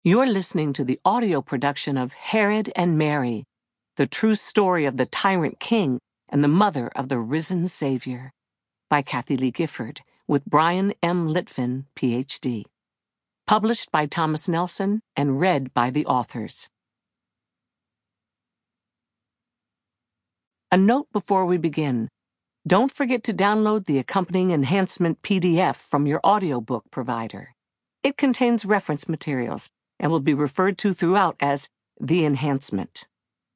You're listening to the audio production of Herod and Mary, the true story of the tyrant king and the mother of the risen Savior, by Kathy Lee Gifford, with Brian M. Litvin, Ph.D. Published by Thomas Nelson and read by the authors. A note before we begin. Don't forget to download the accompanying enhancement PDF from your audiobook provider. It contains reference materials and will be referred to throughout as the enhancement.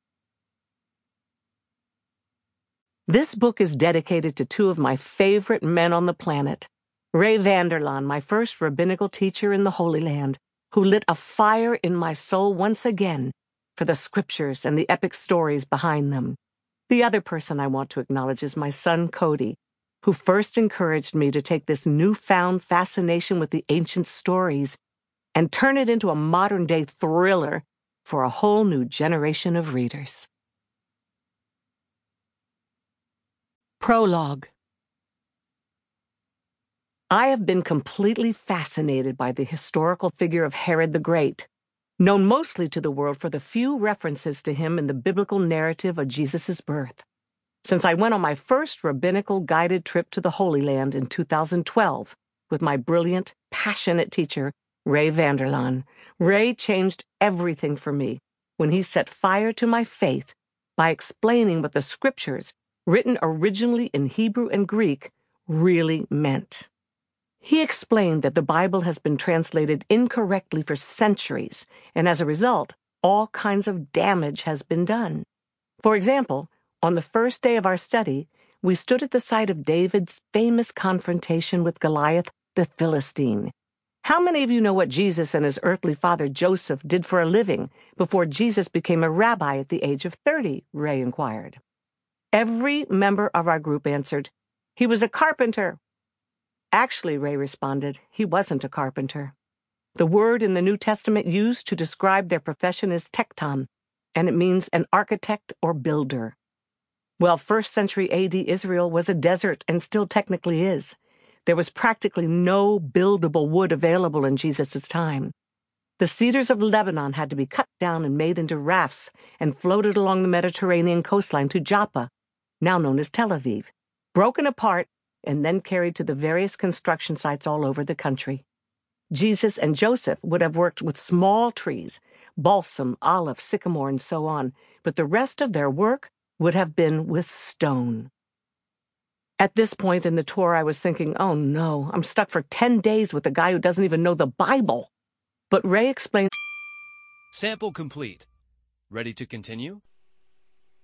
This book is dedicated to two of my favorite men on the planet, Ray Vander Laan, my first rabbinical teacher in the Holy Land, who lit a fire in my soul once again for the scriptures and the epic stories behind them. The other person I want to acknowledge is my son, Cody, who first encouraged me to take this newfound fascination with the ancient stories and turn it into a modern-day thriller for a whole new generation of readers. Prologue. I have been completely fascinated by the historical figure of Herod the Great, known mostly to the world for the few references to him in the biblical narrative of Jesus' birth. Since I went on my first rabbinical guided trip to the Holy Land in 2012 with my brilliant, passionate teacher, Ray Vander Laan, Ray changed everything for me when he set fire to my faith by explaining what the scriptures, written originally in Hebrew and Greek, really meant. He explained that the Bible has been translated incorrectly for centuries, and as a result, all kinds of damage has been done. For example, on the first day of our study, we stood at the site of David's famous confrontation with Goliath the Philistine. How many of you know what Jesus and his earthly father Joseph did for a living before Jesus became a rabbi at the age of 30? Ray inquired. Every member of our group answered, "He was a carpenter." Actually, Ray responded, he wasn't a carpenter. The word in the New Testament used to describe their profession is tekton, and it means an architect or builder. Well, 1st century AD Israel was a desert and still technically is. There was practically no buildable wood available in Jesus' time. The cedars of Lebanon had to be cut down and made into rafts and floated along the Mediterranean coastline to Joppa, now known as Tel Aviv, broken apart and then carried to the various construction sites all over the country. Jesus and Joseph would have worked with small trees, balsam, olive, sycamore, and so on, but the rest of their work would have been with stone. At this point in the tour, I was thinking, oh no, I'm stuck for 10 days with a guy who doesn't even know the Bible. But Ray explained. Sample complete. Ready to continue?